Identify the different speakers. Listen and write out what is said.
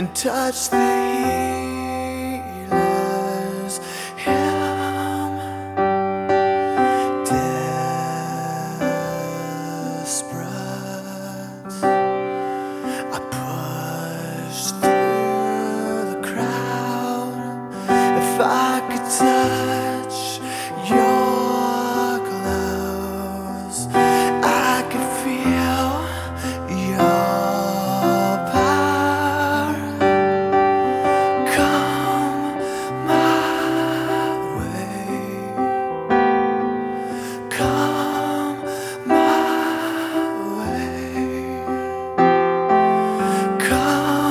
Speaker 1: and touch the healer's hem. Desperate, I pushed through the crowd. If I could touch